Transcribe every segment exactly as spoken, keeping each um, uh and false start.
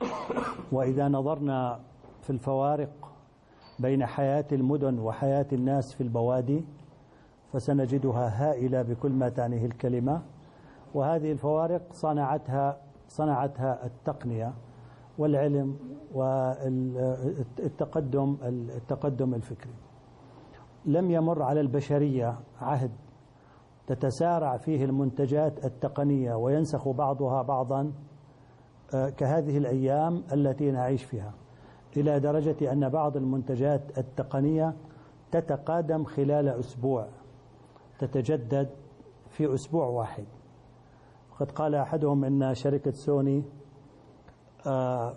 وإذا نظرنا في الفوارق بين حياة المدن وحياة الناس في البوادي فسنجدها هائلة بكل ما تعنيه الكلمة، وهذه الفوارق صنعتها صنعتها التقنية والعلم والتقدم التقدم الفكري. لم يمر على البشرية عهد تتسارع فيه المنتجات التقنية وينسخ بعضها بعضا كهذه الأيام التي نعيش فيها، إلى درجة أن بعض المنتجات التقنية تتقادم خلال أسبوع، تتجدد في أسبوع واحد. وقد قال أحدهم أن شركة سوني آه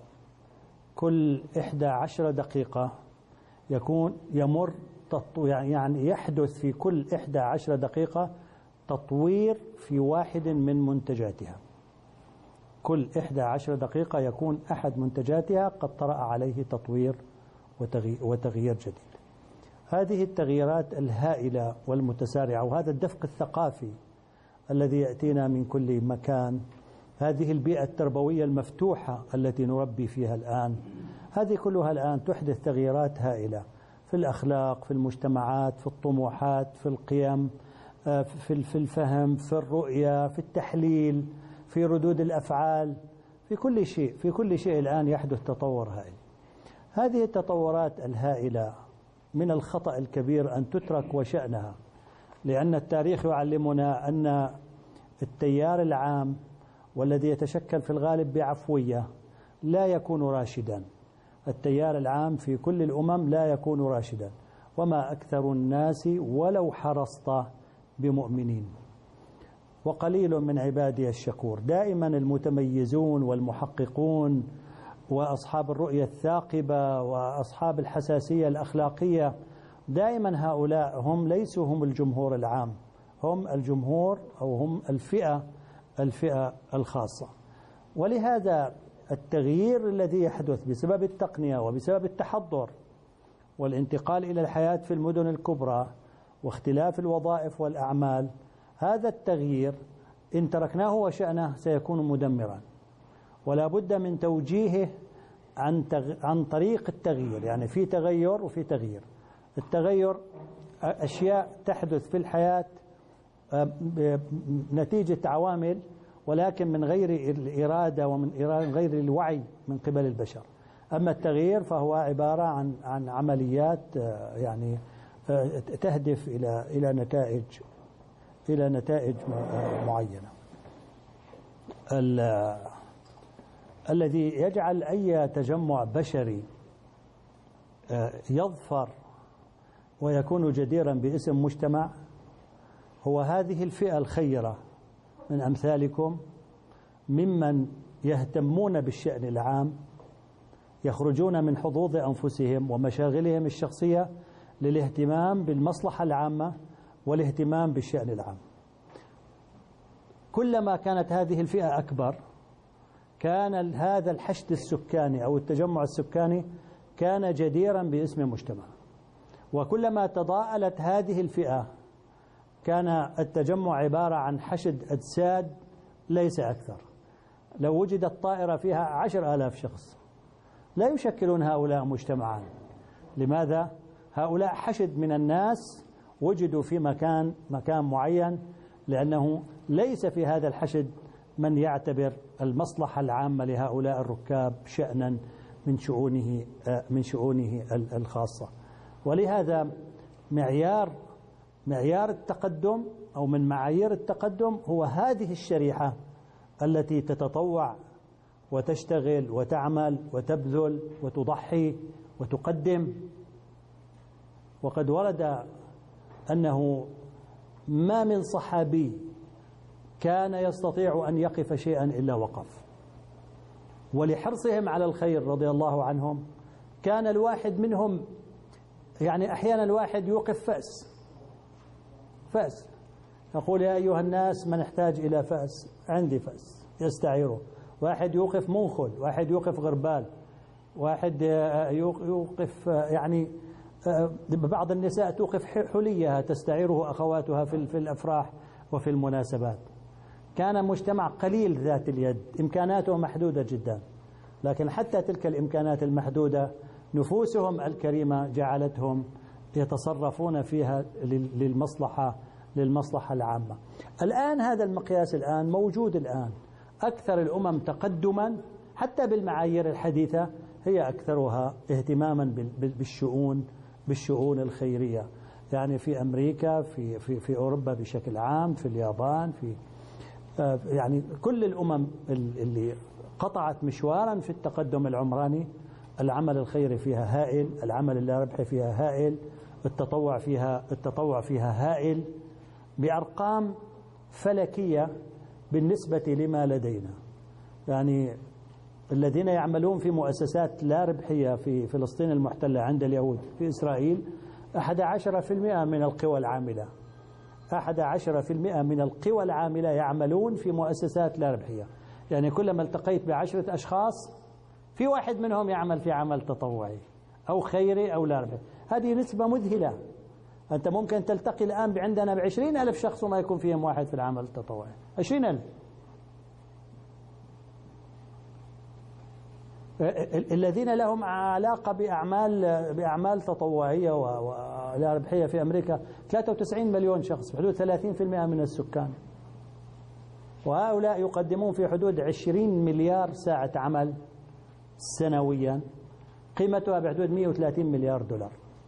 كل إحدى عشر دقيقة يكون يمر يعني يحدث في كل إحدى عشر دقيقة تطوير في واحد من منتجاتها. كل إحدى عشر دقيقة يكون أحد منتجاتها قد طرأ عليه تطوير وتغيير جديد. هذه التغييرات الهائلة والمتسارعة وهذا الدفق الثقافي الذي يأتينا من كل مكان، هذه البيئة التربوية المفتوحة التي نربي فيها الآن، هذه كلها الآن تحدث تغييرات هائلة في الأخلاق، في المجتمعات، في الطموحات، في القيم، في الفهم، في الرؤية، في التحليل، في ردود الأفعال، في كل شيء في كل شيء الآن يحدث تطور هائل. هذه التطورات الهائلة من الخطأ الكبير أن تترك وشأنها، لأن التاريخ يعلمنا أن التيار العام والذي يتشكل في الغالب بعفوية لا يكون راشدا. التيار العام في كل الأمم لا يكون راشدا، وما أكثر الناس ولو حرصت بمؤمنين، وقليل من عبادي الشكور. دائما المتميزون والمحققون وأصحاب الرؤية الثاقبة وأصحاب الحساسية الأخلاقية دائما هؤلاء هم ليسوا هم الجمهور العام، هم الجمهور أو هم الفئة الفئة الخاصة. ولهذا التغيير الذي يحدث بسبب التقنية وبسبب التحضر والانتقال إلى الحياة في المدن الكبرى واختلاف الوظائف والأعمال، هذا التغيير إن تركناه وشأنه سيكون مدمرا، ولا بد من توجيهه عن تغ... عن طريق التغيير. يعني في تغير وفي تغيير. التغير أشياء تحدث في الحياة نتيجة عوامل ولكن من غير الإرادة ومن غير الوعي من قبل البشر. أما التغيير فهو عبارة عن عن عمليات يعني تهدف إلى إلى نتائج إلى نتائج معينة. الذي يجعل أي تجمع بشري يظفر ويكون جديرا باسم مجتمع هو هذه الفئة الخيرة من أمثالكم ممن يهتمون بالشأن العام، يخرجون من حظوظ أنفسهم ومشاغلهم الشخصية للاهتمام بالمصلحة العامة والاهتمام بالشأن العام. كلما كانت هذه الفئة أكبر كان هذا الحشد السكاني أو التجمع السكاني كان جديرا باسم مجتمع، وكلما تضاءلت هذه الفئة كان التجمع عبارة عن حشد أجساد ليس أكثر. لو وجدت طائرة فيها عشر آلاف شخص لا يشكلون هؤلاء مجتمعا. لماذا؟ هؤلاء حشد من الناس وجدوا في مكان مكان معين، لأنه ليس في هذا الحشد من يعتبر المصلحة العامة لهؤلاء الركاب شأنا من شؤونه من شؤونه الخاصة. ولهذا معيار معيار التقدم أو من معايير التقدم هو هذه الشريحة التي تتطوع وتشتغل وتعمل وتبذل وتضحي وتقدم. وقد ورد أنه ما من صحابي كان يستطيع أن يقف شيئا إلا وقف. ولحرصهم على الخير رضي الله عنهم كان الواحد منهم يعني أحيانا الواحد يوقف فأس فأس يقول يا أيها الناس من احتاج إلى فأس عندي فأس يستعيره. واحد يوقف منخل، واحد يوقف غربال، واحد يوقف يعني بعض النساء توقف حليها تستعيره أخواتها في الأفراح وفي المناسبات. كان مجتمع قليل ذات اليد، إمكاناته محدودة جدا، لكن حتى تلك الإمكانات المحدودة نفوسهم الكريمة جعلتهم يتصرفون فيها للمصلحة للمصلحة العامة. الآن هذا المقياس الآن موجود. الآن أكثر الأمم تقدما حتى بالمعايير الحديثة هي أكثرها اهتماما بالشؤون بالشؤون الخيرية، يعني في أمريكا، في في في أوروبا بشكل عام، في اليابان، في يعني كل الأمم اللي قطعت مشوارا في التقدم العمراني العمل الخيري فيها هائل، العمل اللاربحي فيها هائل، التطوع فيها التطوع فيها هائل بأرقام فلكية بالنسبة لما لدينا. يعني الذين يعملون في مؤسسات لا ربحية في فلسطين المحتلة عند اليهود في إسرائيل أحد عشر في المئة من القوى العاملة أحد عشر في المئة من القوى العاملة يعملون في مؤسسات لا ربحية. يعني كلما التقيت بعشرة أشخاص في واحد منهم يعمل في عمل تطوعي أو خيري أو لا ربحي. هذه نسبة مذهلة. أنت ممكن تلتقي الآن عندنا بعشرين ألف شخص وما يكون فيهم واحد في العمل التطوعي. عشرين ألف. الذين لهم علاقة بأعمال بأعمال تطوعية ولا ربحية في أمريكا ثلاثة وتسعين مليون شخص، بحدود ثلاثين في المئة من السكان، وهؤلاء يقدمون في حدود عشرين مليار ساعة عمل سنويا قيمتها بحدود مئة وثلاثين مليار دولار.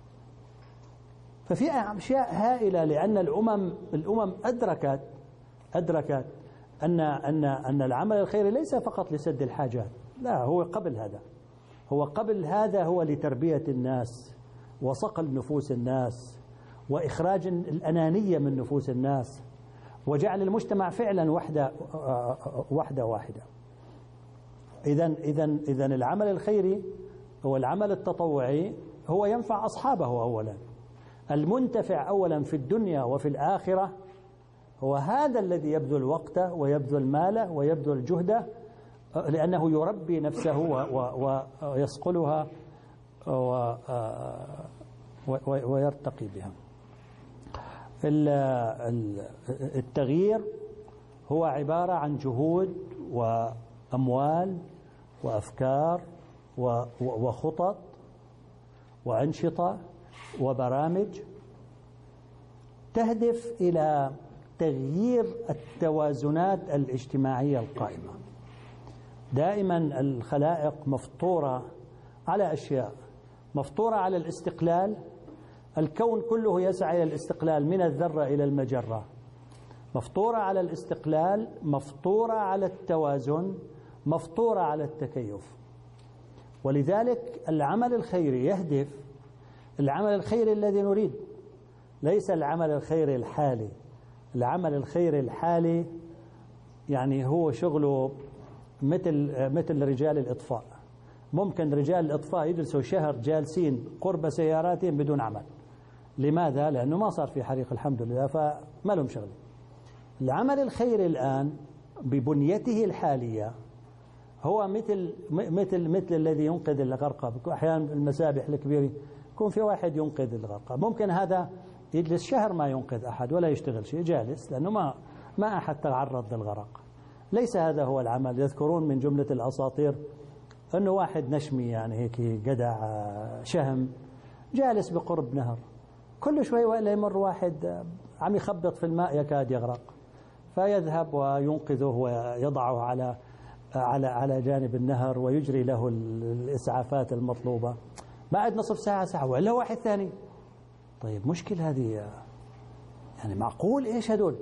ففي أشياء هائلة، لأن الأمم الأمم أدركت أدركت أن أن أن العمل الخيري ليس فقط لسد الحاجات، لا، هو قبل هذا هو قبل هذا هو لتربية الناس وصقل نفوس الناس وإخراج الأنانية من نفوس الناس وجعل المجتمع فعلا وحدة وحدة واحدة. إذن إذن إذن العمل الخيري هو العمل التطوعي، هو ينفع أصحابه أولا. المنتفع أولا في الدنيا وفي الآخرة هو هذا الذي يبذل وقته ويبذل ماله ويبذل جهده، لأنه يربي نفسه ويصقلها ويرتقي بها. التغيير هو عبارة عن جهود وأموال وأفكار وخطط وأنشطة وبرامج تهدف إلى تغيير التوازنات الاجتماعية القائمة. دائما الخلائق مفطورة على أشياء، مفطورة على الاستقلال. الكون كله يسعى إلى الاستقلال من الذرة إلى المجرة. مفطورة على الاستقلال، مفطورة على التوازن، مفطورة على التكيف. ولذلك العمل الخيري يهدف، العمل الخيري الذي نريد ليس العمل الخيري الحالي. العمل الخيري الحالي يعني هو شغله مثل مثل رجال الإطفاء. ممكن رجال الإطفاء يجلسوا شهر جالسين قرب سياراتهم بدون عمل. لماذا؟ لأنه ما صار في حريق الحمد لله، فما لهم شغل. العمل الخيري الآن ببنيته الحالية هو مثل مثل مثل الذي ينقذ الغرقى. أحيانا المسابح الكبيرة يكون في واحد ينقذ الغرقى، ممكن هذا يجلس شهر ما ينقذ أحد ولا يشتغل شيء، جالس لأنه ما ما أحد تعرض للغرق. ليس هذا هو العمل. يذكرون من جملة الأساطير أنه واحد نشمي يعني هيك جدع شهم جالس بقرب نهر، كل شوي وإلا يمر واحد عم يخبط في الماء يكاد يغرق، فيذهب وينقذه ويضعه على على على جانب النهر ويجري له الإسعافات المطلوبة. بعد نصف ساعة ساعة وإلا واحد ثاني. طيب مشكل هذه، يعني معقول إيش هدول؟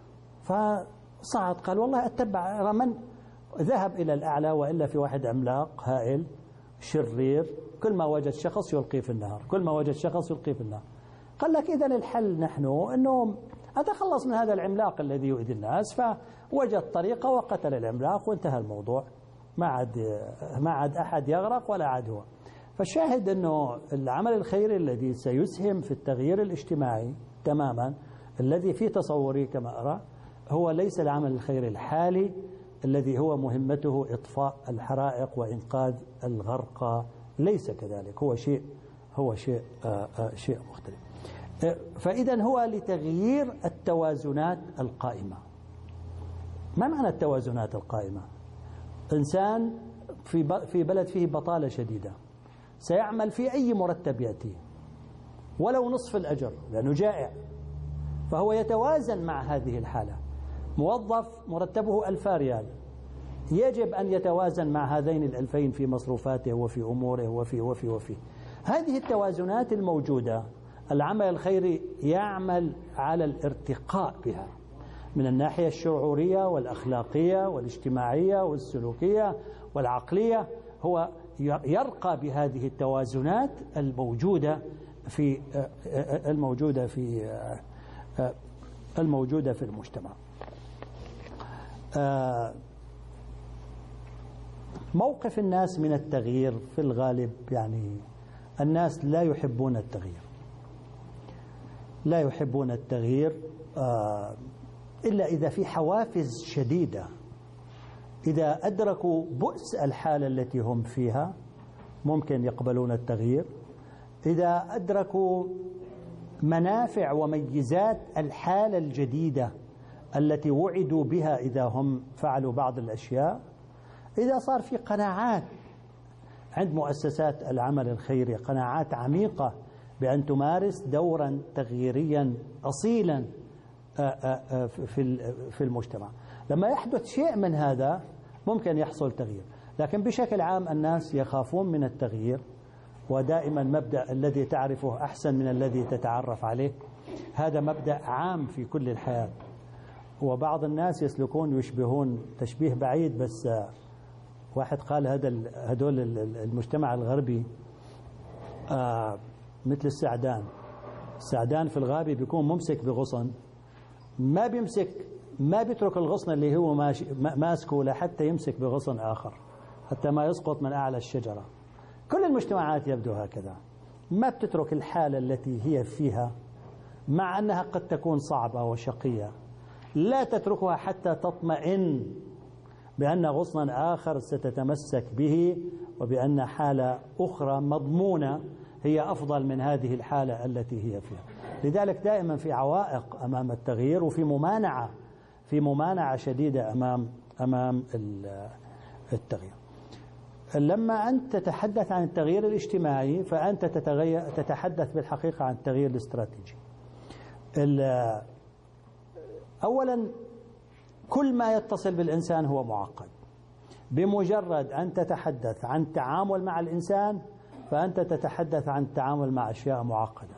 فصعد قال والله أتبع من ذهب إلى الأعلى، وإلا في واحد عملاق هائل شرير كل ما وجد شخص يلقيه في النهر، كل ما وجد شخص يلقيه في النهر. قال لك إذن الحل نحن أنه أتخلص من هذا العملاق الذي يؤذي الناس، فوجد طريقة وقتل العملاق وانتهى الموضوع، ما عاد ما عاد أحد يغرق ولا عاد هو. فالشاهد أنه العمل الخيري الذي سيسهم في التغيير الاجتماعي تماما الذي في تصوري كما أرى هو ليس العمل الخيري الحالي الذي هو مهمته إطفاء الحرائق وإنقاذ الغرقى، ليس كذلك، هو شيء هو شيء آآ آآ شيء مختلف. فإذا هو لتغيير التوازنات القائمة. ما معنى التوازنات القائمة؟ إنسان في في بلد فيه بطالة شديدة سيعمل في أي مرتب يأتيه ولو نصف الأجر لأنه جائع، فهو يتوازن مع هذه الحالة. موظف مرتبه ألف ريال يجب أن يتوازن مع هذين الألفين في مصروفاته وفي أموره وفي وفي وفي هذه التوازنات الموجودة. العمل الخيري يعمل على الارتقاء بها من الناحية الشعورية والأخلاقية والاجتماعية والسلوكية والعقلية، هو يرقى بهذه التوازنات الموجودة في الموجودة في الموجودة في المجتمع. موقف الناس من التغيير في الغالب، يعني الناس لا يحبون التغيير، لا يحبون التغيير إلا إذا في حوافز شديدة، إذا أدركوا بؤس الحالة التي هم فيها ممكن يقبلون التغيير، إذا أدركوا منافع وميزات الحالة الجديدة التي وعدوا بها إذا هم فعلوا بعض الأشياء، إذا صار في قناعات عند مؤسسات العمل الخيري، قناعات عميقة بأن تمارس دورا تغييريا أصيلا في المجتمع، لما يحدث شيء من هذا ممكن يحصل تغيير. لكن بشكل عام الناس يخافون من التغيير، ودائما مبدأ الذي تعرفه أحسن من الذي تتعرف عليه، هذا مبدأ عام في كل الحياة. وبعض الناس يسلكون يشبهون تشبيه بعيد، بس واحد قال هذا هدول المجتمع الغربي آه مثل السعدان. السعدان في الغابة بيكون ممسك بغصن، ما بيمسك ما بيترك الغصن اللي هو ماسكه لحتى يمسك بغصن آخر حتى ما يسقط من أعلى الشجرة. كل المجتمعات يبدو هكذا، ما بتترك الحالة التي هي فيها مع أنها قد تكون صعبة وشقية، لا تتركها حتى تطمئن بأن غصنا آخر ستتمسك به وبأن حالة أخرى مضمونة هي أفضل من هذه الحالة التي هي فيها. لذلك دائما في عوائق أمام التغيير، وفي ممانعة في ممانعة شديدة أمام أمام التغيير. لما أنت تتحدث عن التغيير الاجتماعي فأنت تتحدث بالحقيقة عن التغيير الاستراتيجي. أولا كل ما يتصل بالإنسان هو معقد. بمجرد أن تتحدث عن التعامل مع الإنسان فأنت تتحدث عن التعامل مع أشياء معقدة.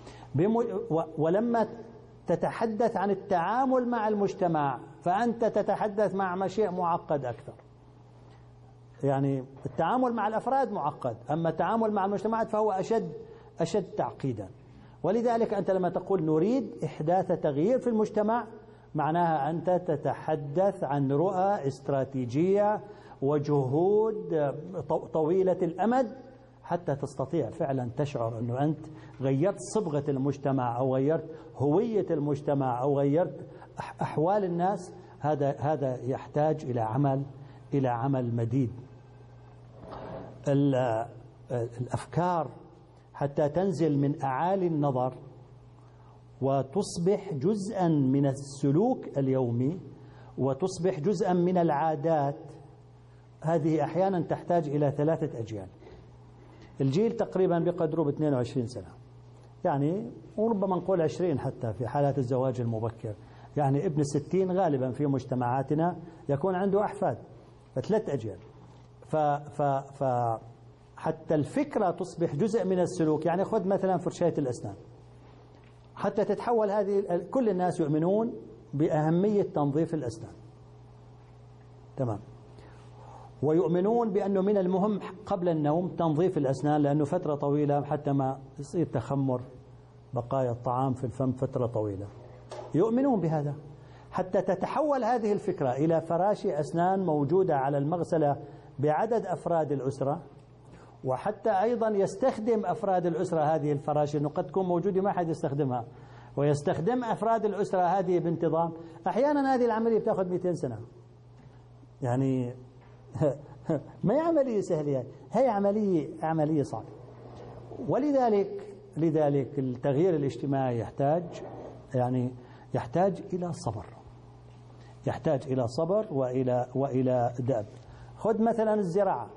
ولما تتحدث عن التعامل مع المجتمع فأنت تتحدث مع شيء معقد أكثر. يعني التعامل مع الأفراد معقد، أما التعامل مع المجتمعات فهو أشد أشد تعقيدا. ولذلك أنت لما تقول نريد إحداث تغيير في المجتمع معناها أنت تتحدث عن رؤى استراتيجية وجهود طويلة الأمد حتى تستطيع فعلا تشعر أنه أنت غيرت صبغة المجتمع أو غيرت هوية المجتمع أو غيرت أحوال الناس. هذا هذا يحتاج إلى عمل إلى عمل مديد. الأفكار حتى تنزل من أعالي النظر وتصبح جزءا من السلوك اليومي وتصبح جزءا من العادات، هذه أحيانا تحتاج إلى ثلاثة أجيال. الجيل تقريبا بقدره ب اثنين وعشرين سنة، يعني وربما نقول عشرين حتى في حالات الزواج المبكر. يعني ابن الستين غالبا في مجتمعاتنا يكون عنده أحفاد، فثلاث أجيال. ف ف ف حتى الفكرة تصبح جزء من السلوك. يعني خذ مثلا فرشاة الأسنان، حتى تتحول هذه، كل الناس يؤمنون بأهمية تنظيف الأسنان، تمام، ويؤمنون بأنه من المهم قبل النوم تنظيف الأسنان، لأنه فترة طويلة حتى ما يصير تخمر بقايا الطعام في الفم فترة طويلة. يؤمنون بهذا حتى تتحول هذه الفكرة إلى فراشي أسنان موجودة على المغسلة بعدد أفراد الأسرة، وحتى أيضا يستخدم أفراد الأسرة هذه الفراشي، أنه قد تكون موجودة ما حد يستخدمها، ويستخدم أفراد الأسرة هذه بانتظام. أحيانا هذه العملية بتأخذ مئتين سنة، يعني ما هي عملية سهلة، هي عملية عملية صعبة. ولذلك لذلك التغيير الاجتماعي يحتاج يعني يحتاج إلى صبر، يحتاج إلى صبر وإلى وإلى دأب. خذ مثلا الزراعة،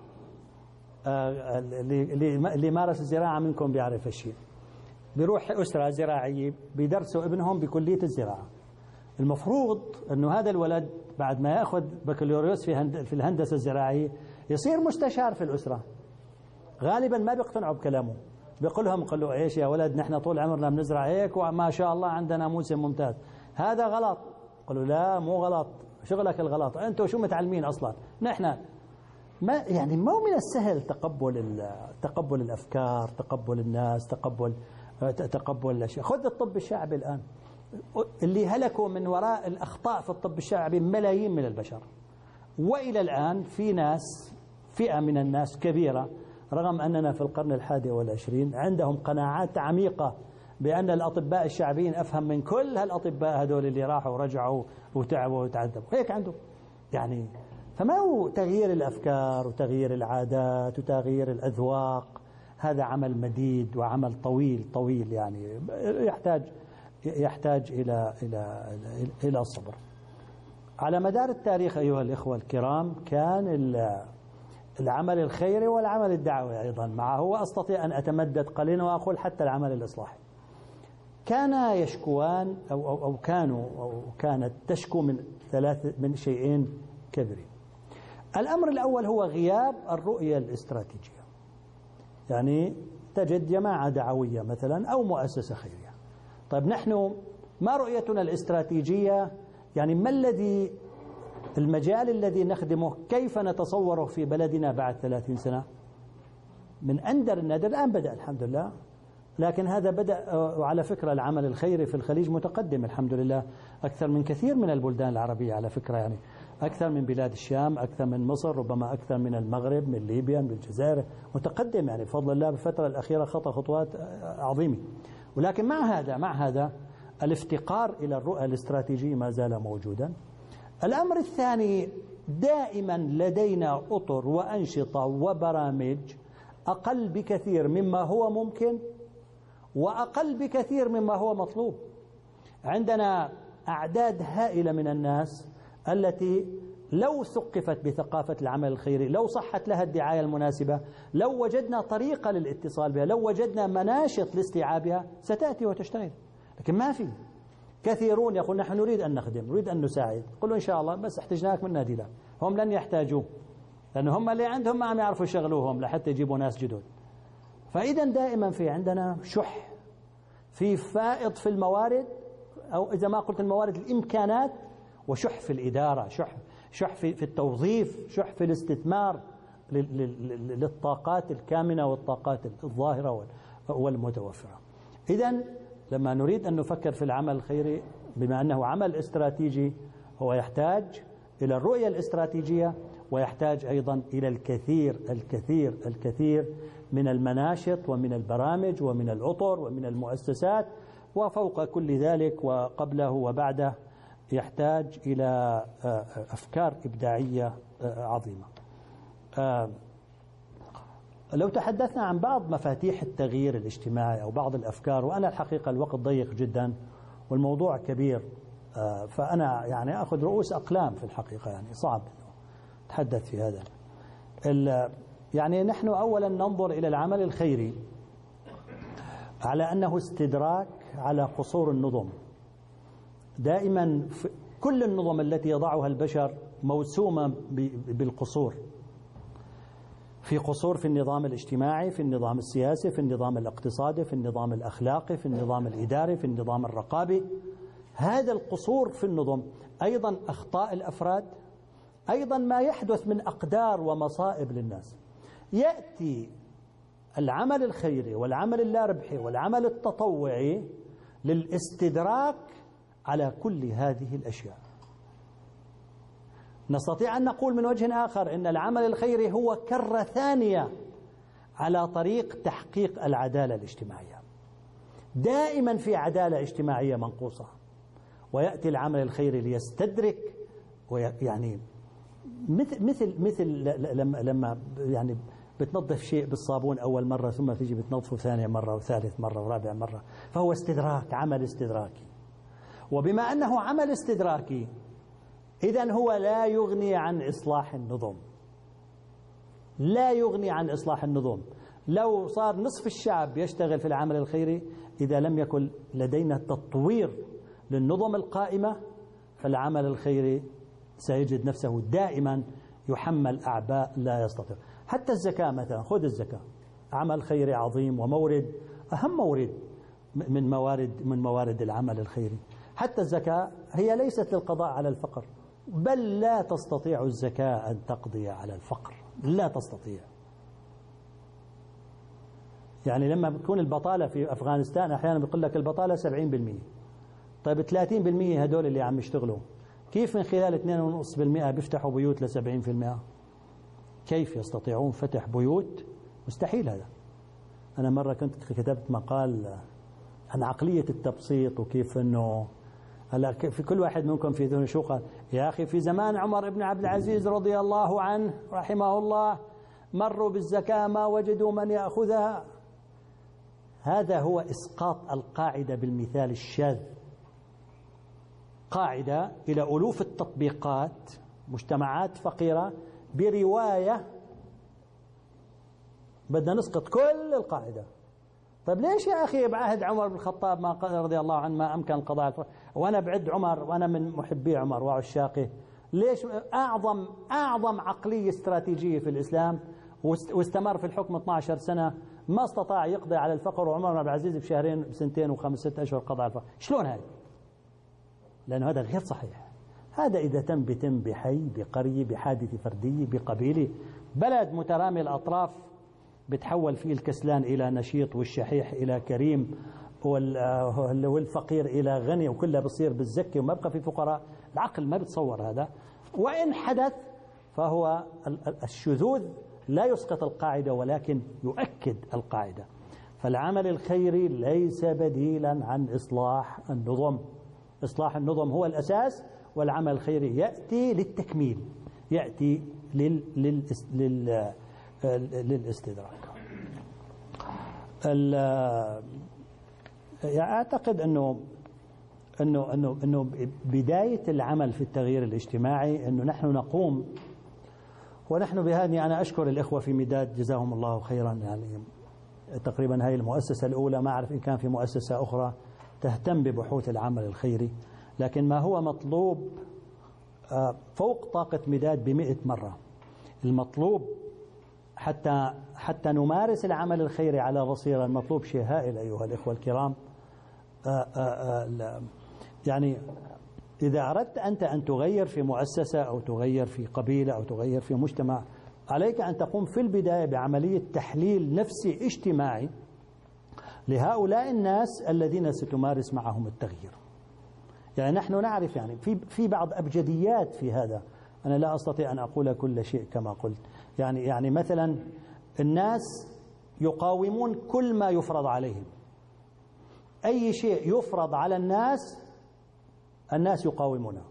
اللي يمارس الزراعة منكم بيعرف الشيء. بيروح أسرة زراعية بيدرسوا ابنهم بكلية الزراعة، المفروض أنه هذا الولد بعد ما يأخذ بكالوريوس في في الهندسة الزراعية يصير مستشار في الأسرة. غالبا ما بيقتنعوا بكلامه، بيقول لهم قالوا ايش يا ولد نحن طول عمرنا بنزرع هيك وما شاء الله عندنا موسم ممتاز. هذا غلط. قالوا لا مو غلط، شغلك الغلط، انتوا شو متعلمين اصلا؟ نحن ما يعني مو من السهل تقبل تقبل الافكار، تقبل الناس، تقبل تقبل الاشياء. خذ الطب الشعبي الان، اللي هلكوا من وراء الاخطاء في الطب الشعبي ملايين من البشر، والى الان في ناس، فئة من الناس كبيرة رغم أننا في القرن الحادي والعشرين عندهم قناعات عميقة بأن الأطباء الشعبيين أفهم من كل هالأطباء هذول اللي راحوا ورجعوا وتعبوا وتعذبوا. هيك عنده يعني. فما هو تغيير الأفكار وتغيير العادات وتغيير الأذواق، هذا عمل مديد وعمل طويل طويل يعني يحتاج يحتاج إلى إلى إلى الصبر. على مدار التاريخ أيها الإخوة الكرام كان العمل الخيري والعمل الدعوي أيضا معه، وأستطيع أن أتمدد قليلا وأقول حتى العمل الإصلاحي، كان يشكوان أو, أو, أو كانوا أو كانت تشكو من ثلاث من شيئين كبيرين. الأمر الأول هو غياب الرؤية الاستراتيجية، يعني تجد جماعة دعوية مثلا أو مؤسسة خيرية، طيب نحن ما رؤيتنا الاستراتيجية؟ يعني ما الذي المجال الذي نخدمه، كيف نتصوره في بلدنا بعد ثلاثين سنة؟ من أندر النادر الآن بدأ الحمد لله، لكن هذا بدأ. وعلى فكرة العمل الخيري في الخليج متقدم الحمد لله أكثر من كثير من البلدان العربية على فكرة، يعني أكثر من بلاد الشام، أكثر من مصر، ربما أكثر من المغرب، من ليبيا، من الجزائر، متقدم يعني بفضل الله بالفترة الأخيرة خطى خطوات عظيمة. ولكن مع هذا مع هذا الافتقار إلى الرؤى الاستراتيجية ما زال موجودا. الأمر الثاني دائما لدينا أطر وأنشطة وبرامج أقل بكثير مما هو ممكن وأقل بكثير مما هو مطلوب. عندنا أعداد هائلة من الناس التي لو ثقفت بثقافة العمل الخيري، لو صحت لها الدعاية المناسبة، لو وجدنا طريقة للاتصال بها، لو وجدنا مناشط لاستيعابها ستأتي وتشتغل، لكن ما في. كثيرون يقول نحن نريد أن نخدم، نريد أن نساعد، قلوا إن شاء الله بس احتجناك من نادي لا، هم لن يحتاجوا لأن هم اللي عندهم ما عم يعرفوا يشغلوهم لحتى يجيبوا ناس جدد. فإذا دائما في عندنا شح، في فائض في الموارد، أو إذا ما قلت الموارد الإمكانات، وشح في الإدارة، شح شح في في التوظيف، شح في الاستثمار للطاقات الكامنة والطاقات الظاهرة والمتوفرة. إذا لما نريد أن نفكر في العمل الخيري بما أنه عمل استراتيجي، هو يحتاج إلى الرؤية الاستراتيجية، ويحتاج أيضا إلى الكثير الكثير الكثير من المناشط ومن البرامج ومن الأطر ومن المؤسسات، وفوق كل ذلك وقبله وبعده يحتاج إلى أفكار إبداعية عظيمة. لو تحدثنا عن بعض مفاتيح التغيير الاجتماعي أو بعض الأفكار، وأنا الحقيقة الوقت ضيق جدا والموضوع كبير، فأنا يعني أخذ رؤوس أقلام في الحقيقة، يعني صعب أتحدث في هذا. يعني نحن أولا ننظر إلى العمل الخيري على أنه استدراك على قصور النظم. دائما كل النظم التي يضعها البشر موسومة بالقصور، في قصور في النظام الاجتماعي، في النظام السياسي، في النظام الاقتصادي، في النظام الأخلاقي، في النظام الإداري، في النظام الرقابي. هذا القصور في النظم، أيضا أخطاء الأفراد، أيضا ما يحدث من أقدار ومصائب للناس. يأتي العمل الخيري والعمل اللاربحي والعمل التطوعي للاستدراك على كل هذه الأشياء. نستطيع أن نقول من وجه آخر إن العمل الخيري هو كرة ثانية على طريق تحقيق العدالة الاجتماعية. دائما في عدالة اجتماعية منقوصة، ويأتي العمل الخيري ليستدرك، ويعني مثل مثل مثل لما لما يعني بتنظف شيء بالصابون أول مرة ثم تيجي بتنظفه ثانية مرة وثالث مرة ورابع مرة، فهو استدراك، عمل استدراكي. وبما أنه عمل استدراكي إذن هو لا يغني عن إصلاح النظم. لا يغني عن إصلاح النظم. لو صار نصف الشعب يشتغل في العمل الخيري، إذا لم يكن لدينا تطوير للنظم القائمة، فالعمل الخيري سيجد نفسه دائما يحمل أعباء لا يستطيع. حتى الزكاة مثلا، خذ الزكاة، عمل خيري عظيم ومورد، أهم مورد من موارد من موارد العمل الخيري. حتى الزكاة هي ليست للقضاء على الفقر، بل لا تستطيع الزكاة أن تقضي على الفقر، لا تستطيع. يعني لما بتكون البطالة في أفغانستان أحيانا بيقول لك البطالة سبعين بالمئة، طيب ثلاثين بالمئة هدول اللي عم يشتغلوا، كيف من خلال اثنين فاصلة خمسة بالمئة بيفتحوا بيوت ل سبعين بالمئة؟ كيف يستطيعون فتح بيوت؟ مستحيل هذا. أنا مرة كنت كتبت مقال عن عقلية التبسيط، وكيف أنه هلا في كل واحد منكم في ذهنه شو قال، يا أخي في زمان عمر بن عبد العزيز رضي الله عنه رحمه الله مروا بالزكاة ما وجدوا من يأخذها. هذا هو إسقاط القاعدة بالمثال الشاذ. قاعدة إلى ألوف التطبيقات، مجتمعات فقيرة، برواية بدنا نسقط كل القاعدة. طيب ليش يا أخي بعهد عمر بن الخطاب ما رضي الله عنه ما أمكن القضاء على الفقر؟ وأنا بعد عمر وأنا من محبي عمر وعشاقه، ليش أعظم أعظم عقلية استراتيجية في الإسلام واستمر في الحكم اثنتي عشرة سنة ما استطاع يقضي على الفقر، وعمر بن عبد العزيز بشهرين بسنتين وخمس ست أشهر قضى على الفقر؟ شلون هاي؟ لأنه هذا غير صحيح. هذا إذا تم بتم بحي بقرية بحادثة فردية بقبيلة، بلد مترامي الأطراف بتحول فيه الكسلان إلى نشيط والشحيح إلى كريم والفقير إلى غني، وكلها بصير بالزكي وما بقى في فقراء. العقل ما بتصور هذا، وإن حدث فهو الشذوذ لا يسقط القاعدة ولكن يؤكد القاعدة. فالعمل الخيري ليس بديلا عن إصلاح النظم. إصلاح النظم هو الأساس، والعمل الخيري يأتي للتكميل، يأتي لل... لل... لل... للاستدراك. يعني أعتقد أنه أنه أنه أنه بداية العمل في التغيير الاجتماعي أنه نحن نقوم، ونحن بهذه أنا أشكر الإخوة في مداد جزاهم الله خيرا. يعني تقريبا هاي المؤسسة الأولى، ما أعرف إن كان في مؤسسة أخرى تهتم ببحوث العمل الخيري، لكن ما هو مطلوب فوق طاقة مداد بمئة مرة. المطلوب حتى حتى نمارس العمل الخيري على بصيرة، المطلوب شيء هائل أيها الإخوة الكرام. آآ آآ يعني إذا أردت أنت أن تغير في مؤسسة أو تغير في قبيلة أو تغير في مجتمع، عليك أن تقوم في البداية بعملية تحليل نفسي اجتماعي لهؤلاء الناس الذين ستمارس معهم التغيير. يعني نحن نعرف يعني في في بعض أبجديات في هذا، أنا لا أستطيع أن أقول كل شيء كما قلت. يعني يعني مثلا الناس يقاومون كل ما يفرض عليهم. أي شيء يفرض على الناس الناس يقاومونه.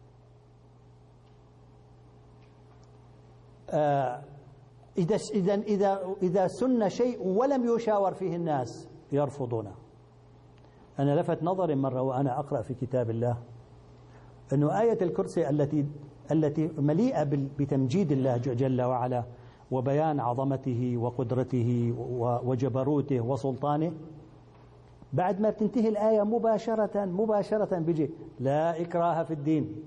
آه إذا إذا إذا إذا سن شيء ولم يشاور فيه الناس يرفضونه. أنا لفت نظري مرة وأنا أقرأ في كتاب الله أنه آية الكرسي التي التي مليئة بتمجيد الله جل وعلا وبيان عظمته وقدرته وجبروته وسلطانه، بعد ما تنتهي الآية مباشرة مباشرة بيجي لا إكراه في الدين،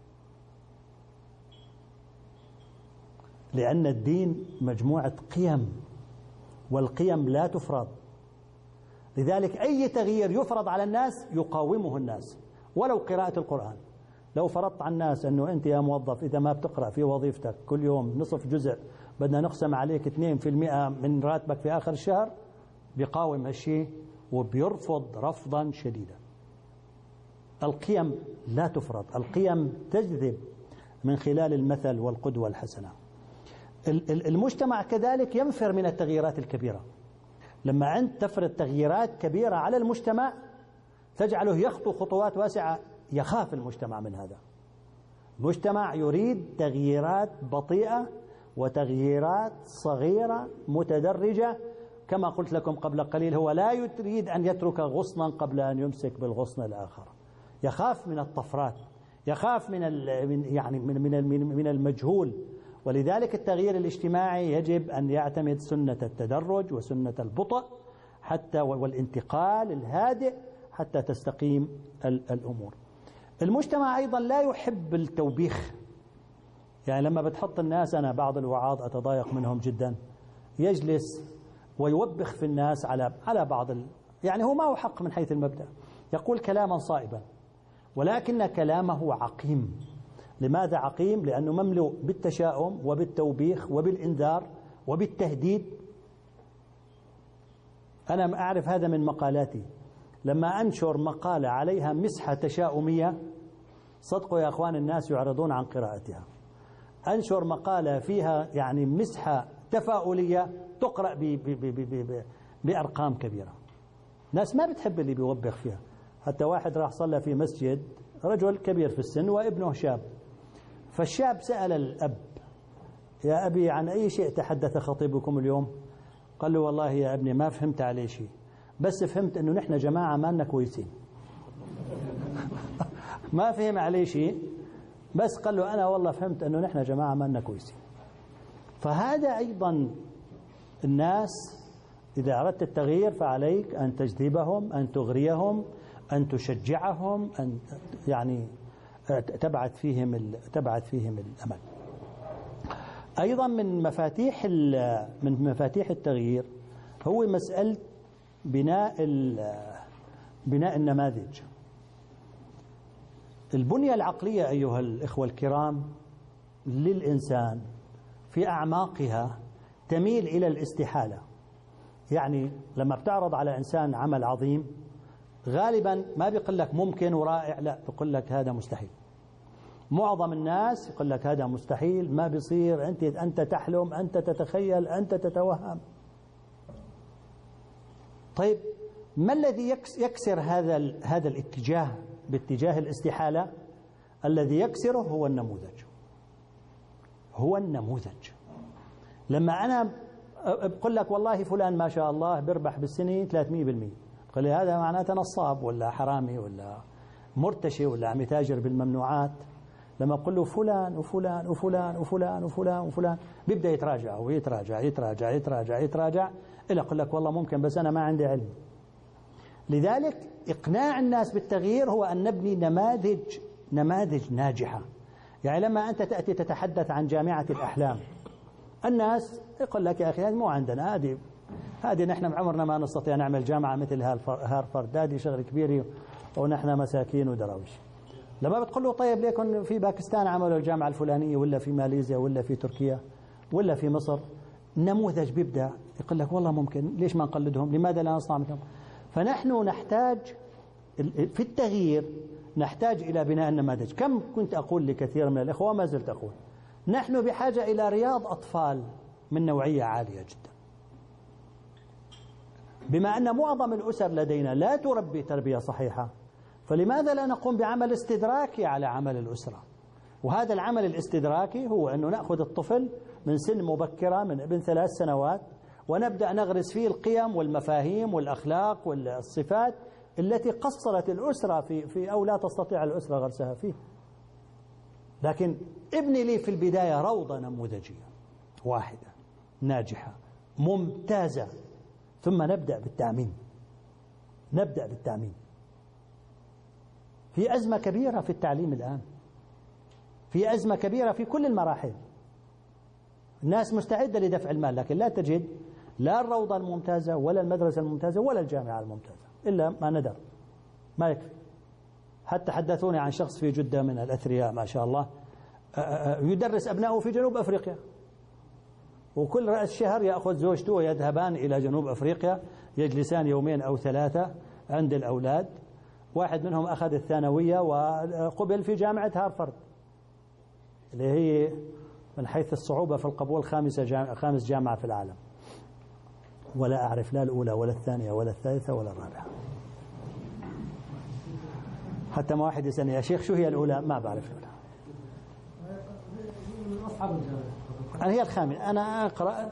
لأن الدين مجموعة قيم، والقيم لا تفرض. لذلك أي تغيير يفرض على الناس يقاومه الناس. ولو قراءة القرآن، لو فرضت على الناس أنه أنت يا موظف إذا ما بتقرأ في وظيفتك كل يوم نصف جزء بدنا نقسم عليك اثنين بالمئة من راتبك في آخر الشهر، بيقاوم هالشيء وبيرفض رفضا شديدا. القيم لا تفرض، القيم تجذب من خلال المثل والقدوة الحسنة. المجتمع كذلك ينفر من التغييرات الكبيرة. لما أنت تفرض تغييرات كبيرة على المجتمع تجعله يخطو خطوات واسعة، يخاف المجتمع من هذا. مجتمع يريد تغييرات بطيئة وتغييرات صغيرة متدرجة. كما قلت لكم قبل قليل، هو لا يريد أن يترك غصنا قبل أن يمسك بالغصن الآخر. يخاف من الطفرات، يخاف من يعني من من من المجهول، ولذلك التغيير الاجتماعي يجب أن يعتمد سنة التدرج وسنة البطء حتى والانتقال الهادئ حتى تستقيم الأمور. المجتمع أيضا لا يحب التوبيخ، يعني لما بتحط الناس، أنا بعض الوعاظ أتضايق منهم جدا، يجلس ويوبخ في الناس على على بعض ال... يعني هو ما هو حق من حيث المبدأ، يقول كلاما صائبا ولكن كلامه عقيم. لماذا عقيم؟ لأنه مملوء بالتشاؤم وبالتوبيخ وبالإنذار وبالتهديد. أنا أعرف هذا من مقالاتي، لما أنشر مقالة عليها مسحة تشاؤمية، صدقوا يا أخوان الناس يعرضون عن قراءتها. أنشر مقالة فيها يعني مسحة تفاؤلية تقرأ ب ب ب ب ب بأرقام كبيرة، ناس ما بتحب اللي بيوبخ فيها. حتى واحد راح صلى في مسجد، رجل كبير في السن وابنه شاب، فالشاب سأل الأب: يا أبي عن أي شيء تحدث خطيبكم اليوم؟ قال له: والله يا ابني ما فهمت عليه شيء، بس فهمت أنه نحن جماعة ما لنا كويسين. ما فهم عليه شيء، بس قال له: أنا والله فهمت أنه نحن جماعة ما لنا كويسين. فهذا أيضا الناس إذا أردت التغيير فعليك أن تجذبهم، أن تغريهم، أن تشجعهم، أن يعني تبعث فيهم تبعث فيهم الأمل. أيضا من مفاتيح من مفاتيح التغيير هو مسألة بناء بناء النماذج. البنية العقلية أيها الإخوة الكرام للإنسان في أعماقها تميل إلى الاستحالة. يعني لما بتعرض على إنسان عمل عظيم غالبا ما بيقول لك ممكن ورائع، لا، بيقول لك هذا مستحيل. معظم الناس يقول لك هذا مستحيل، ما بيصير، أنت أنت تحلم، أنت تتخيل، أنت تتوهم. طيب ما الذي يكسر هذا هذا الاتجاه باتجاه الاستحالة؟ الذي يكسره هو النموذج. هو النموذج. لما أنا بقول لك والله فلان ما شاء الله بيربح بالسنة ثلاثمئة بالمئة، قال لي هذا معناته نصاب ولا حرامي ولا مرتشي ولا عم يتاجر بالممنوعات. لما أقول له فلان وفلان وفلان وفلان وفلان وفلان بيبدأ يتراجع ويتراجع يتراجع يتراجع يتراجع إلى أقول لك والله ممكن بس أنا ما عندي علم. لذلك إقناع الناس بالتغيير هو أن نبني نماذج نماذج ناجحة. يعني لما أنت تأتي تتحدث عن جامعة الأحلام، الناس يقول لك يا أخي هذه مو عندنا، هذه هذه نحن بعمرنا ما نستطيع نعمل جامعة مثل هارفارد، هذه شغل كبير ونحن مساكين ودراويش. لما بتقول له طيب ليكن في باكستان عملوا الجامعة الفلانية، ولا في ماليزيا، ولا في تركيا، ولا في مصر، نموذج بيبدأ يقول لك والله ممكن، ليش ما نقلدهم؟ لماذا لا نصنع مثلهم؟ فنحن نحتاج في التغيير نحتاج إلى بناء النماذج. كم كنت أقول لكثير من الإخوة وما زلت أقول، نحن بحاجة إلى رياض أطفال من نوعية عالية جدا. بما أن معظم الأسر لدينا لا تربي تربية صحيحة، فلماذا لا نقوم بعمل استدراكي على عمل الأسرة؟ وهذا العمل الاستدراكي هو أنه نأخذ الطفل من سن مبكرة من ابن ثلاث سنوات ونبدأ نغرس فيه القيم والمفاهيم والأخلاق والصفات التي قصرت الأسرة في في أو لا تستطيع الأسرة غرسها فيه. لكن ابني لي في البداية روضة نموذجية واحدة ناجحة ممتازة، ثم نبدأ بالتعميم. نبدأ بالتعميم. في أزمة كبيرة في التعليم الآن، في أزمة كبيرة في كل المراحل. الناس مستعدة لدفع المال، لكن لا تجد لا الروضة الممتازة ولا المدرسة الممتازة ولا الجامعة الممتازة، إلا ما ندر، ما يكفي. حتى حدثوني عن شخص في جدة من الأثرياء ما شاء الله يدرس أبنائه في جنوب أفريقيا، وكل رأس شهر يأخذ زوجته ويذهبان إلى جنوب أفريقيا، يجلسان يومين أو ثلاثة عند الأولاد. واحد منهم أخذ الثانوية وقبل في جامعة هارفارد اللي هي من حيث الصعوبة في القبول خامسة جامعة خامس جامعة في العالم، ولا أعرف لا الأولى ولا الثانية ولا الثالثة ولا الرابعة. حتى ما واحد يسألني يا شيخ شو هي الأولى؟ ما بعرف الأولى. أنا هي الخامسة. أنا أقرأ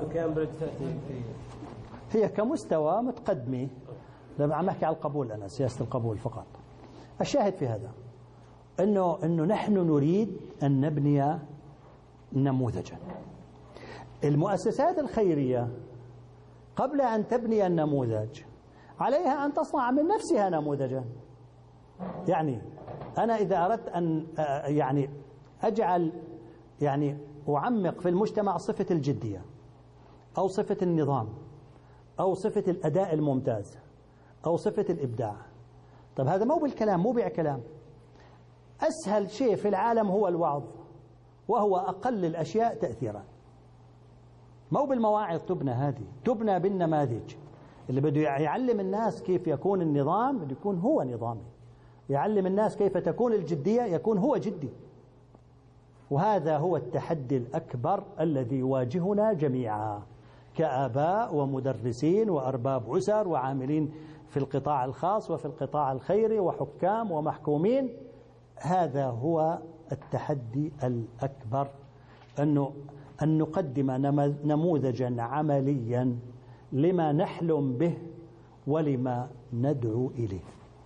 هي كمستوى متقدمة. لما عم أحكي على القبول، أنا سياسة القبول فقط. الشاهد في هذا إنه إنه نحن نريد أن نبني نموذجا. المؤسسات الخيرية قبل أن تبني النموذج عليها أن تصنع من نفسها نموذجا. يعني أنا إذا أردت أن يعني أجعل يعني أعمق في المجتمع صفة الجدية أو صفة النظام أو صفة الأداء الممتاز أو صفة الإبداع، طب هذا مو بالكلام، مو بكلام. أسهل شيء في العالم هو الوعظ، وهو أقل الأشياء تأثيرا. مو بالمواعظ تبنى، هذه تبنى بالنماذج. اللي بده يعلم الناس كيف يكون النظام بده يكون هو نظامي، يعلم الناس كيف تكون الجدية يكون هو جدي. وهذا هو التحدي الأكبر الذي يواجهنا جميعا كآباء ومدرسين وأرباب أسر وعاملين في القطاع الخاص وفي القطاع الخيري وحكام ومحكومين. هذا هو التحدي الأكبر، أنه أن نقدم نموذجا عمليا لما نحلم به ولما ندعو إليه.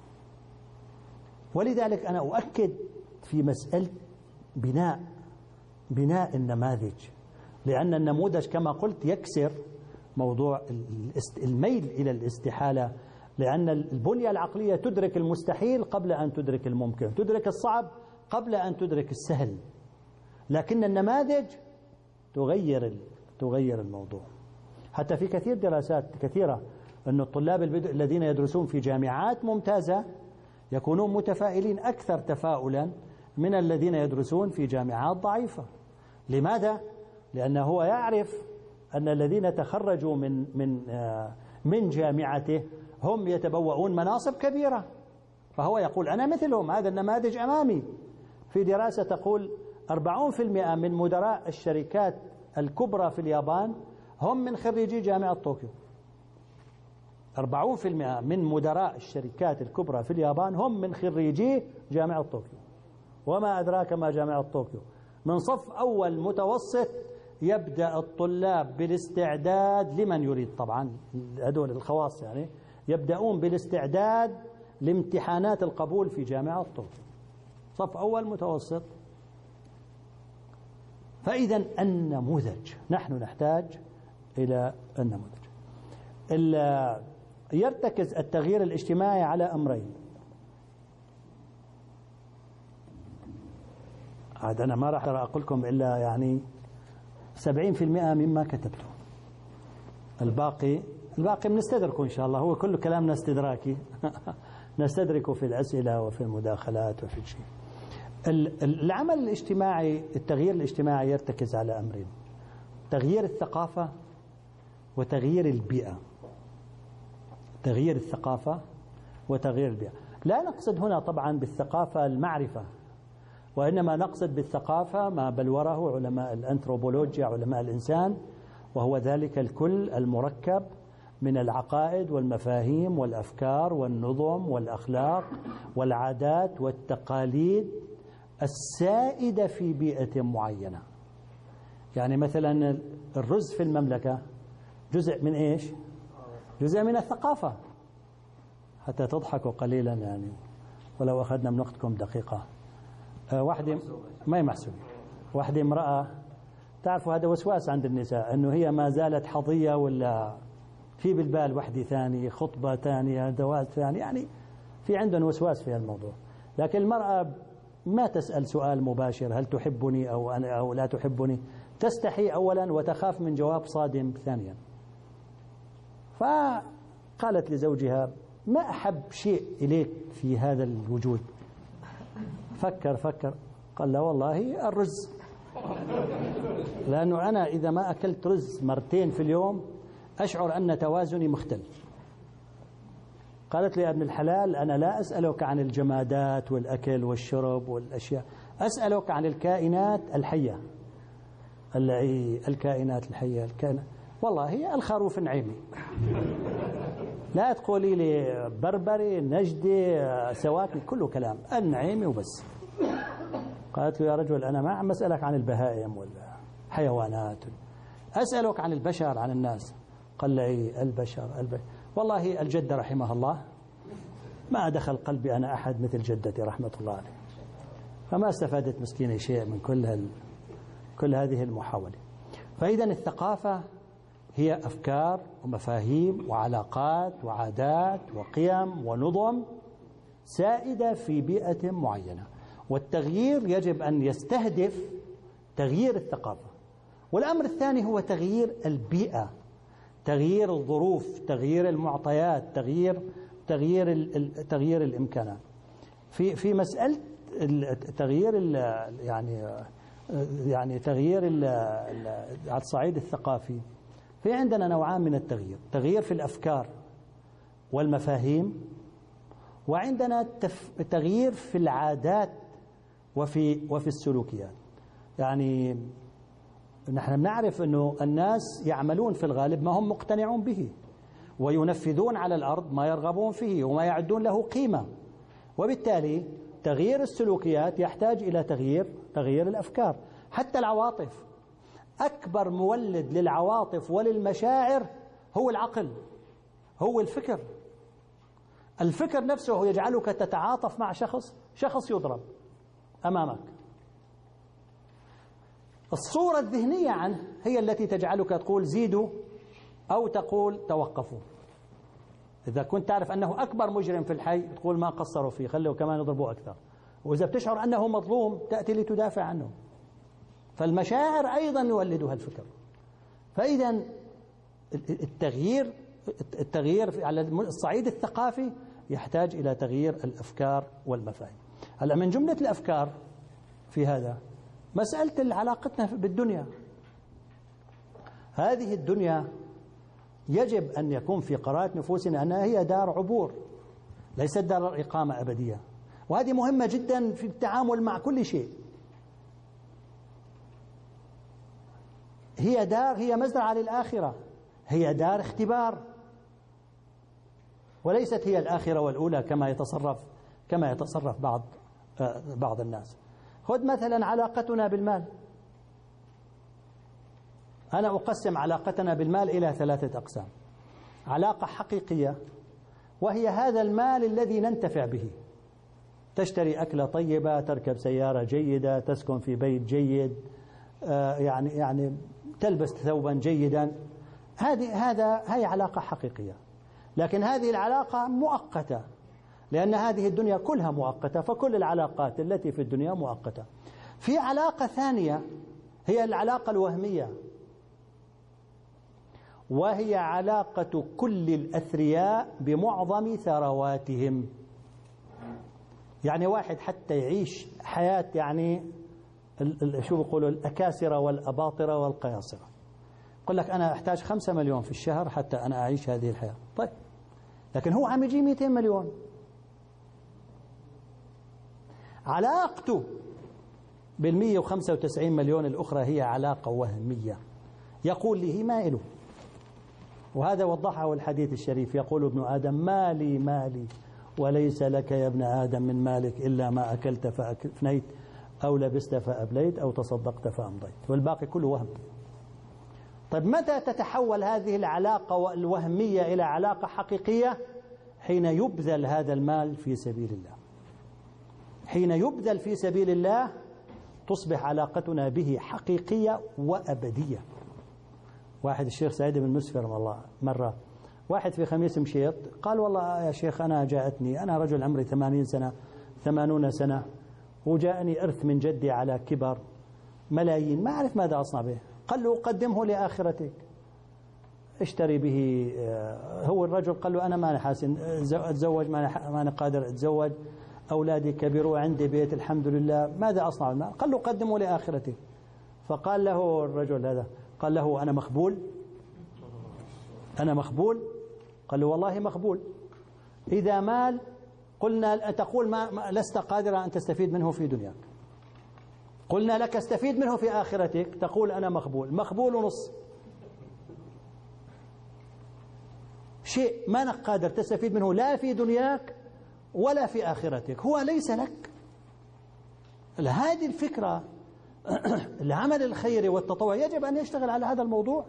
ولذلك أنا أؤكد في مسألة بناء بناء النماذج، لأن النموذج كما قلت يكسر موضوع الميل إلى الاستحالة، لأن البنية العقلية تدرك المستحيل قبل أن تدرك الممكن، تدرك الصعب قبل أن تدرك السهل، لكن النماذج تغير تغير الموضوع. حتى في كثير دراسات كثيرة أن الطلاب الذين يدرسون في جامعات ممتازة يكونون متفائلين أكثر تفاؤلا من الذين يدرسون في جامعات ضعيفة. لماذا؟ لأنه هو يعرف أن الذين تخرجوا من من من جامعته هم يتبوؤون مناصب كبيرة، فهو يقول أنا مثلهم، هذا النماذج أمامي. في دراسة تقول أربعين بالمئة من مدراء الشركات الكبرى في اليابان هم من خريجي جامعة طوكيو. أربعين بالمئة من مدراء الشركات الكبرى في اليابان هم من خريجي جامعة طوكيو. وما أدراك ما جامعة طوكيو؟ من صف أول متوسط يبدأ الطلاب بالاستعداد لمن يريد، طبعا هذول الخواص يعني يبدأون بالاستعداد لامتحانات القبول في جامعة طوكيو، صف أول متوسط. فإذا النموذج، نحن نحتاج إلى النموذج. يرتكز التغيير الاجتماعي على أمرين. عاد أنا ما راح أقول لكم إلا يعني سبعين بالمئة مما كتبته، الباقي الباقي بنستدركه إن شاء الله، هو كله كلامنا استدراكي نستدركه في الأسئلة وفي المداخلات وفي الشيء. العمل الاجتماعي، التغيير الاجتماعي يرتكز على أمرين: تغيير الثقافة وتغيير البيئة. تغيير الثقافة وتغيير البيئة. لا نقصد هنا طبعا بالثقافة المعرفة، وإنما نقصد بالثقافة ما بلوره علماء الأنثروبولوجيا، علماء الإنسان، وهو ذلك الكل المركب من العقائد والمفاهيم والأفكار والنظم والأخلاق والعادات والتقاليد السائدة في بيئة معينة. يعني مثلا الرز في المملكة جزء من إيش؟ جزء من الثقافة. حتى تضحكوا قليلا يعني، ولو أخذنا من وقتكم دقيقة. واحدة ما هي محسوبة، واحدة امرأة، تعرفوا هذا وسواس عند النساء أنه هي ما زالت حظية ولا في بالبال وحدة ثانية، خطبة ثانية، زواج ثاني، يعني في عندهم وسواس في الموضوع. لكن المرأة ما تسأل سؤال مباشر هل تحبني أو أنا أو لا تحبني، تستحي أولا وتخاف من جواب صادم ثانيا. فقالت لزوجها ما أحب شيء إليك في هذا الوجود. فكر فكر قال لا والله الرز، لأنه أنا إذا ما أكلت رز مرتين في اليوم أشعر أن توازني مختل. قالت لي يا ابن الحلال أنا لا أسألك عن الجمادات والأكل والشرب والأشياء، أسألك عن الكائنات الحية. الكائنات الحية الكائنات والله الخروف نعيمي، لا تقولي لي بربري نجدي سواكي، كله كلام النعيمي وبس. قالت له يا رجل أنا ما عم أسألك عن البهائم والحيوانات، أسألك عن البشر، عن الناس. قال لي البشر البشر والله الجدة رحمها الله ما دخل قلبي أنا أحد مثل جدتي رحمة الله عليه، فما استفادت مسكينة شيء من كل هال كل هذه المحاولة. فإذا الثقافة هي أفكار ومفاهيم وعلاقات وعادات وقيم ونظم سائدة في بيئة معينة، والتغيير يجب أن يستهدف تغيير الثقافة. والأمر الثاني هو تغيير البيئة، تغيير الظروف، تغيير المعطيات، تغيير تغيير تغيير الإمكانات. في في مسألة تغيير يعني يعني تغيير على الصعيد الثقافي، في عندنا نوعان من التغيير: تغيير في الأفكار والمفاهيم، وعندنا تغيير في العادات وفي وفي السلوكيات. يعني نحن نعرف أنه الناس يعملون في الغالب ما هم مقتنعون به، وينفذون على الأرض ما يرغبون فيه وما يعدون له قيمة، وبالتالي تغيير السلوكيات يحتاج إلى تغيير تغيير الأفكار. حتى العواطف، أكبر مولد للعواطف وللمشاعر هو العقل، هو الفكر. الفكر نفسه يجعلك تتعاطف مع شخص شخص يضرب أمامك. الصورة الذهنية عنه هي التي تجعلك تقول زيدوا أو تقول توقفوا. إذا كنت تعرف أنه أكبر مجرم في الحي تقول ما قصروا فيه، خلوا كمان يضربوا أكثر. وإذا بتشعر أنه مظلوم تأتي لتدافع عنه. فالمشاعر أيضا يولدها الفكر. فإذا التغيير التغيير على الصعيد الثقافي يحتاج إلى تغيير الأفكار والمفاهيم. هلا من جملة الأفكار في هذا مسألة علاقتنا بالدنيا. هذه الدنيا يجب أن يكون في قرارة نفوسنا أنها هي دار عبور، ليست دار إقامة أبدية. وهذه مهمة جدا في التعامل مع كل شيء. هي دار، هي مزرعة للآخرة، هي دار اختبار، وليست هي الآخرة والأولى كما يتصرف كما يتصرف بعض بعض الناس. خذ مثلا علاقتنا بالمال. أنا أقسم علاقتنا بالمال إلى ثلاثة أقسام: علاقة حقيقية، وهي هذا المال الذي ننتفع به، تشتري أكلة طيبة، تركب سيارة جيدة، تسكن في بيت جيد، يعني يعني تلبس ثوبا جيدا. هذه هذا هي علاقة حقيقية. لكن هذه العلاقة مؤقتة، لأن هذه الدنيا كلها مؤقتة، فكل العلاقات التي في الدنيا مؤقتة. في علاقة ثانية هي العلاقة الوهمية، وهي علاقة كل الأثرياء بمعظم ثرواتهم. يعني واحد حتى يعيش حياة يعني شو بيقولوا الأكاسرة والأباطرة والقياصرة، يقول لك أنا أحتاج خمسة مليون في الشهر حتى أنا أعيش هذه الحياة. طيب، لكن هو عم يجي مئتين مليون. علاقته بالمئة وخمسة وتسعين مليون الأخرى هي علاقة وهمية، يقول لي ما إله. وهذا وضحه الحديث الشريف، يقول ابن آدم مالي مالي وليس لك يا ابن آدم من مالك إلا ما أكلت فأفنيت أو لبست فأبليت أو تصدقت فأمضيت، والباقي كله وهم. طيب متى تتحول هذه العلاقة الوهمية إلى علاقة حقيقية؟ حين يبذل هذا المال في سبيل الله. حين يبذل في سبيل الله تصبح علاقتنا به حقيقية وأبدية. واحد الشيخ سعيد بن مسفر والله مرة واحد في خميس مشيط قال والله يا شيخ أنا جاءتني، أنا رجل عمري ثمانين سنة ثمانون سنة، وجاءني إرث من جدي على كبر ملايين، ما أعرف ماذا أصنع به. قال له قدمه لآخرتك، اشتري به. هو الرجل قال له أنا ما أنا حاسن أتزوج، ما أنا قادر أتزوج، أولادي كبروا، عندي بيت الحمد لله، ماذا أصنع بالمال؟ قال له قدمه لآخرتك. فقال له الرجل هذا، قال له أنا مخبول؟ أنا مخبول؟ قال له والله مخبول. إذا مال قلنا تقول ما لست قادرا أن تستفيد منه في دنياك، قلنا لك استفيد منه في آخرتك، تقول أنا مخبول. مخبول ونص، شيء ما أنك قادر تستفيد منه لا في دنياك ولا في آخرتك، هو ليس لك. هذه الفكرة العمل الخيري والتطوع يجب أن يشتغل على هذا الموضوع،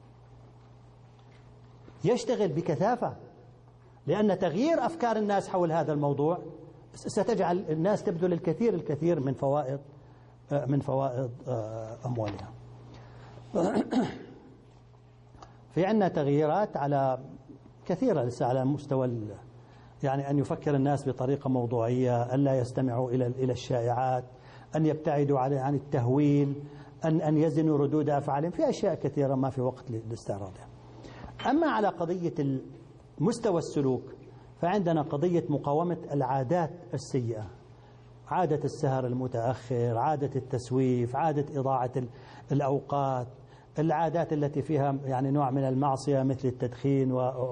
يشتغل بكثافة، لأن تغيير أفكار الناس حول هذا الموضوع ستجعل الناس تبذل الكثير الكثير من فوائد من فوائد أموالها. في عندنا تغييرات على كثيرة لسه على مستوى، يعني أن يفكر الناس بطريقة موضوعية، أن لا يستمعوا إلى إلى الشائعات، أن يبتعدوا عن التهويل، أن أن يزنوا ردود أفعالهم، في أشياء كثيرة ما في وقت لاستعراضها. أما على قضية مستوى السلوك فعندنا قضية مقاومة العادات السيئة، عادة السهر المتأخر، عادة التسويف، عادة إضاعة الأوقات، العادات التي فيها يعني نوع من المعصية مثل التدخين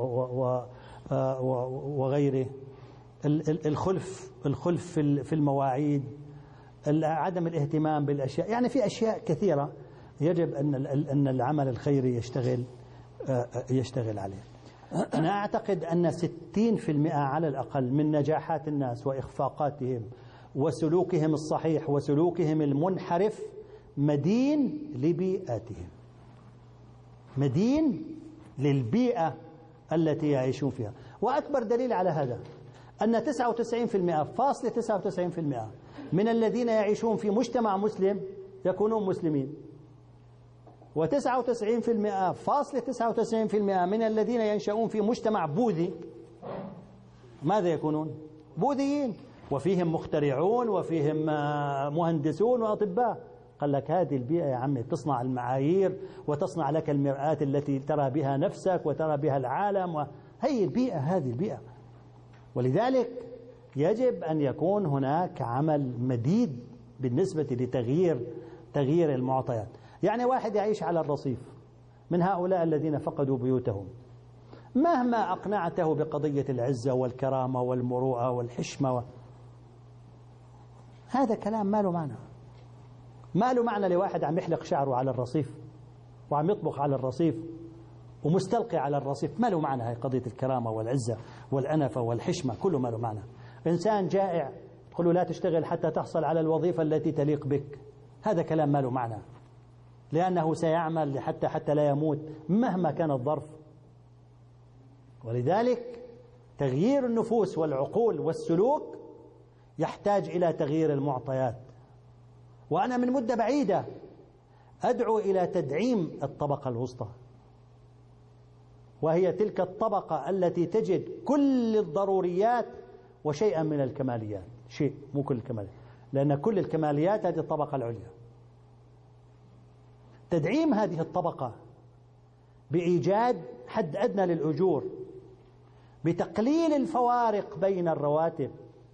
وغيره، الخلف الخلف في المواعيد، عدم الاهتمام بالأشياء، يعني في أشياء كثيرة يجب أن أن العمل الخيري يشتغل يشتغل عليه. أنا أعتقد أن ستين بالمئة على الأقل من نجاحات الناس وإخفاقاتهم وسلوكهم الصحيح وسلوكهم المنحرف مدين لبيئاتهم، مدين للبيئة التي يعيشون فيها. وأكبر دليل على هذا أن تسعة وتسعين بالمئة فاصلة تسعة وتسعين بالمئة من الذين يعيشون في مجتمع مسلم يكونون مسلمين، وتسعة وتسعين بالمئة فاصلة تسعة وتسعين بالمئة من الذين ينشؤون في مجتمع بوذي ماذا يكونون؟ بوذيين، وفيهم مخترعون وفيهم مهندسون وأطباء. قال لك هذه البيئة يا عمي تصنع المعايير وتصنع لك المرآة التي ترى بها نفسك وترى بها العالم، وهي البيئة، هذه البيئة. ولذلك يجب أن يكون هناك عمل مديد بالنسبة لتغيير تغيير المعطيات. يعني واحد يعيش على الرصيف من هؤلاء الذين فقدوا بيوتهم، مهما أقنعته بقضية العزة والكرامة والمروءة والحشمة و... هذا كلام ما له معنى. ما له معنى لواحد عم يحلق شعره على الرصيف وعم يطبخ على الرصيف ومستلقي على الرصيف، ما له معنى. هي قضية الكرامة والعزة والأنفة والحشمة كله ما له معنى. إنسان جائع تقول له لا تشتغل حتى تحصل على الوظيفة التي تليق بك، هذا كلام ما له معنى، لأنه سيعمل حتى حتى لا يموت مهما كان الظرف. ولذلك تغيير النفوس والعقول والسلوك يحتاج إلى تغيير المعطيات. وأنا من مدة بعيدة أدعو إلى تدعيم الطبقة الوسطى، وهي تلك الطبقة التي تجد كل الضروريات وشيئا من الكماليات، شيء مو كل الكماليات، لأن كل الكماليات هذه الطبقة العليا. تدعيم هذه الطبقة بإيجاد حد أدنى للأجور، بتقليل الفوارق بين الرواتب.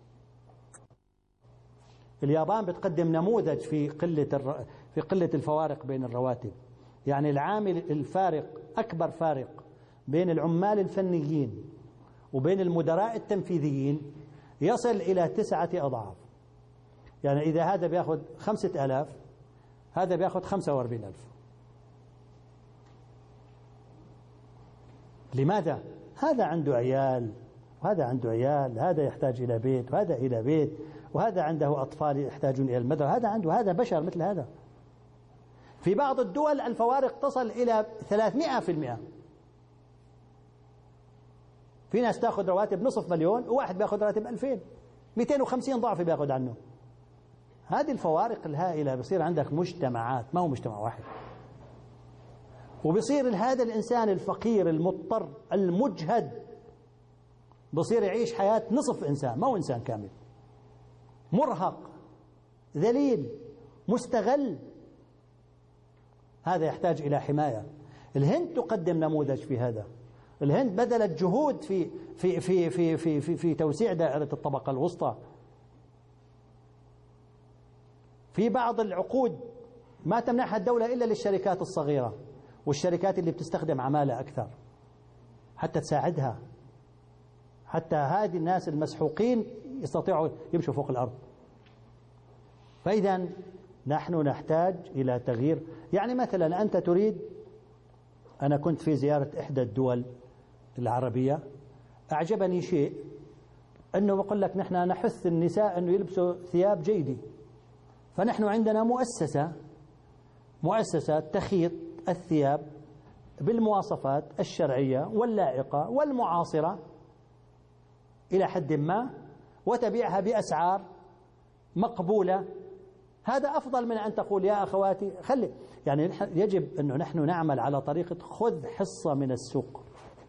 اليابان بتقدم نموذج في قلة الر... في قلة الفوارق بين الرواتب. يعني العامل الفارق، أكبر فارق بين العمال الفنيين وبين المدراء التنفيذيين يصل إلى تسعة أضعاف. يعني إذا هذا بيأخذ خمسة آلاف هذا بيأخذ خمسة وأربعين ألف. لماذا؟ هذا عنده عيال وهذا عنده عيال، هذا يحتاج إلى بيت وهذا إلى بيت، وهذا عنده أطفال يحتاجون إلى المدرسة، هذا عنده، هذا بشر مثل هذا. في بعض الدول الفوارق تصل إلى ثلاثمئة بالمئة. في ناس تأخذ رواتب نصف مليون وواحد بيأخذ راتب ألفين، مئتين وخمسين ضعف بيأخذ عنه. هذه الفوارق الهائلة بصير عندك مجتمعات، ما هو مجتمع واحد، وبصير هذا الإنسان الفقير المضطر المجهد بصير يعيش حياة نصف إنسان، ما هو إنسان كامل، مرهق ذليل مستغل. هذا يحتاج إلى حماية. الهند تقدم نموذج في هذا. الهند بذلت جهود في في في في في في, في توسيع دائرة الطبقة الوسطى. في بعض العقود ما تمنحها الدولة إلا للشركات الصغيرة والشركات اللي بتستخدم عمالة أكثر حتى تساعدها، حتى هذه الناس المسحوقين يستطيعوا يمشوا فوق الأرض. فإذا نحن نحتاج إلى تغيير. يعني مثلا أنت تريد، أنا كنت في زيارة إحدى الدول العربية، أعجبني شيء أنه بقول لك نحن نحث النساء أنه يلبسوا ثياب جيدة، فنحن عندنا مؤسسة مؤسسة تخيط الثياب بالمواصفات الشرعية واللائقة والمعاصرة إلى حد ما، وتبيعها بأسعار مقبولة هذا أفضل من أن تقول يا أخواتي خلي، يعني يجب أنه نحن نعمل على طريقة خذ حصة من السوق.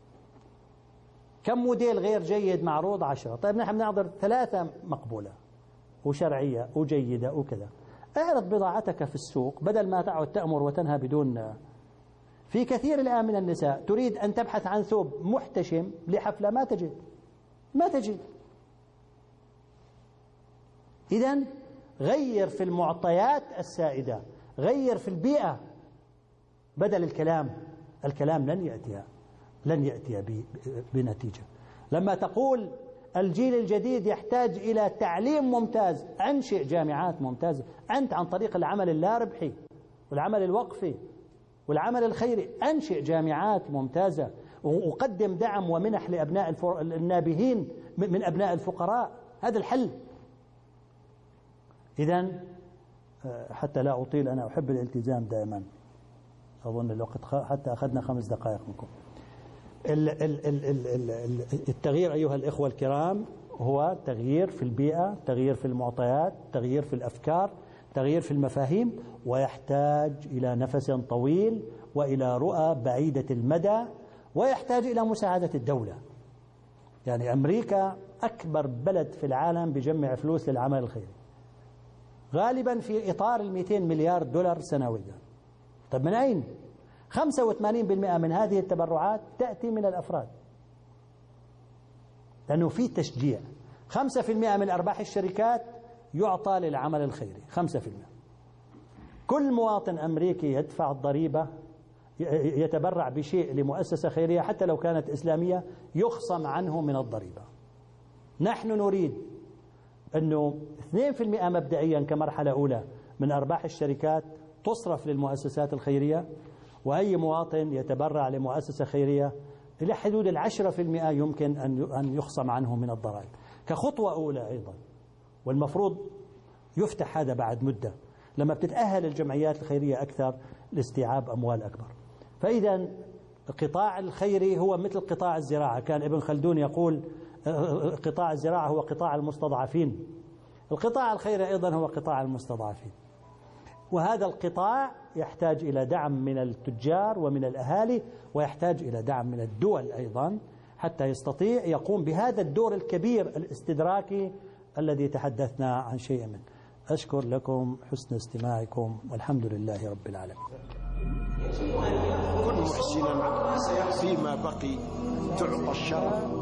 كم موديل غير جيد معروض؟ عشرة. طيب نحن بنعرض ثلاثة مقبولة وشرعية وجيدة وكذا. اعرض بضاعتك في السوق بدل ما تعد تأمر وتنهى بدون. في كثير الآن من النساء تريد أن تبحث عن ثوب محتشم لحفلة ما تجد ما تجد. إذن غير في المعطيات السائدة، غير في البيئة بدل الكلام. الكلام لن يأتي لن يأتي بنتيجة. لما تقول الجيل الجديد يحتاج إلى تعليم ممتاز، أنشئ جامعات ممتازة أنت عن طريق العمل اللاربحي والعمل الوقفي والعمل الخيري. أنشئ جامعات ممتازة وقدم دعم ومنح لأبناء النابهين من أبناء الفقراء. هذا الحل. إذن حتى لا أطيل، أنا أحب الالتزام دائما، أظن الوقت حتى أخذنا خمس دقائق منكم. التغيير أيها الإخوة الكرام هو تغيير في البيئة، تغيير في المعطيات، تغيير في الأفكار، تغيير في المفاهيم، ويحتاج إلى نفس طويل وإلى رؤى بعيدة المدى، ويحتاج إلى مساعدة الدولة. يعني أمريكا أكبر بلد في العالم بجمع فلوس للعمل الخيري، غالبا في إطار المئتين مليار دولار سنويا. طيب من أين؟ خمسة وثمانين بالمئة من هذه التبرعات تأتي من الأفراد، لأنه في تشجيع. خمسة في المئة من أرباح الشركات يعطى للعمل الخيري، خمسة في المئة. كل مواطن أمريكي يدفع الضريبة يتبرع بشيء لمؤسسة خيرية حتى لو كانت إسلامية يخصم عنه من الضريبة. نحن نريد أنه اثنين في المئة مبدئيا كمرحلة أولى من أرباح الشركات تصرف للمؤسسات الخيرية، وأي مواطن يتبرع لمؤسسة خيرية إلى حدود العشرة في المئة يمكن أن يخصم عنه من الضرائب كخطوة أولى أيضا. والمفروض يفتح هذا بعد مدة لما بتتأهل الجمعيات الخيرية أكثر لاستيعاب أموال أكبر. فإذا القطاع الخيري هو مثل قطاع الزراعة. كان ابن خلدون يقول قطاع الزراعة هو قطاع المستضعفين، القطاع الخيري أيضا هو قطاع المستضعفين. وهذا القطاع يحتاج إلى دعم من التجار ومن الأهالي، ويحتاج إلى دعم من الدول أيضا حتى يستطيع يقوم بهذا الدور الكبير الاستدراكي الذي تحدثنا عن شيء منه. أشكر لكم حسن استماعكم والحمد لله رب العالمين. كن محسنا فيما بقي تعطى الشرف